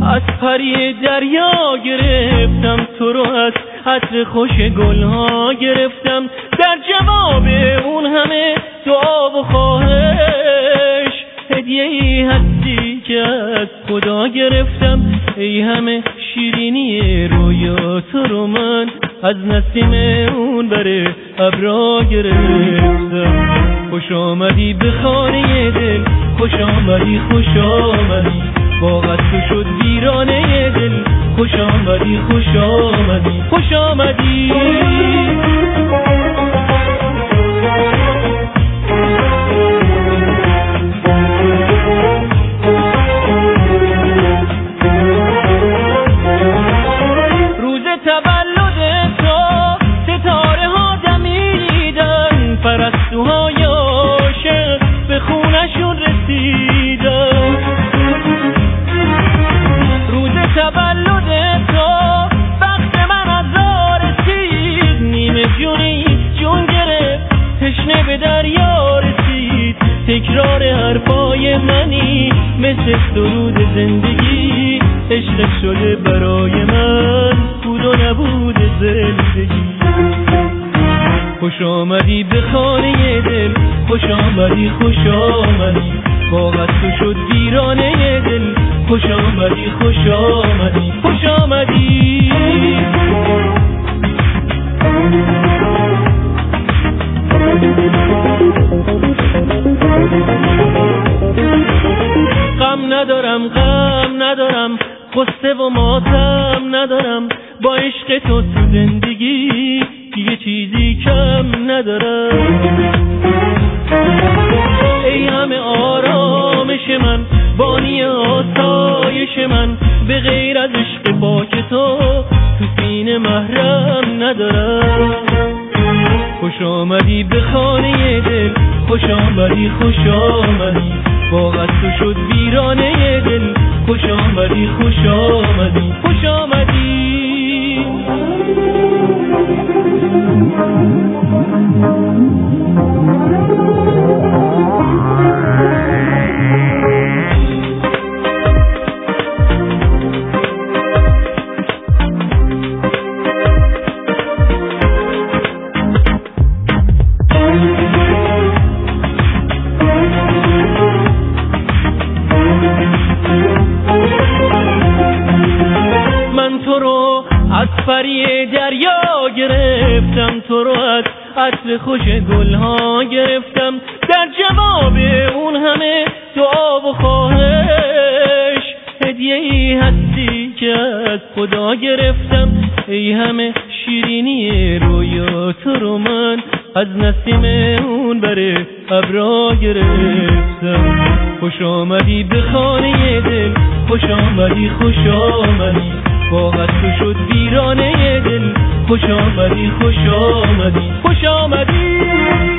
از پری دریا گرفتم تو رو، از عطر خوش گلها گرفتم، در جواب اون همه دعا و خواهش هدیه‌ای هستی که از خدا گرفتم. ای همه شیرینی رویا تو رو من از نسیم اون بر ابرا گرفتم. خوش آمدی به خانه دل، خوش آمدی خوش آمدی، باغت تو شد ویرانه دل، خوش آمدی خوش آمدی خوش آمدی. روز تولد تو ستاره ها دمیدن، پرستوهای عاشق به خونشون رسیدن. روز تولد تو وقت من از راه رسید، نیمه جونی جون گرفت تشنه به دریا رسید. تکرار حرفای منی مثل سرود زندگی، عشق شده برای من بود و نبود زندگی. خوش آمدی به خانه دل، خوش آمدی خوش آمدی، باغت تو شد ویرانه دل، خوش آمدی خوش آمدی خوش آمدی. غم ندارم غم ندارم، غصه و ماتم ندارم، با عشق تو زندگی دیگه چیزی کم ندارم. ای همه آرامش من، بانی آسایش من، به غیر از عشق پاک تو سینه محرم ندارم. خوش آمدی به خانه دل، خوش آمدی خوش آمدی، باغت تو شد ویرانه دل، خوش آمدی خوش آمدی خوش آمدی. از پری دریا گرفتم تو رو، از عطر خوش گلها گرفتم، در جواب اون همه دعا و خواهش هدیه‌ای هستی که از خدا گرفتم. ای همه شیرینی رویا تو رو من از نسیم اون بر ابرا گرفتم. خوش آمدی به خانه دل، خوش آمدی خوش آمدی، باغت تو شد ویرانه دل، خوش آمدی خوش آمدی خوش آمدی.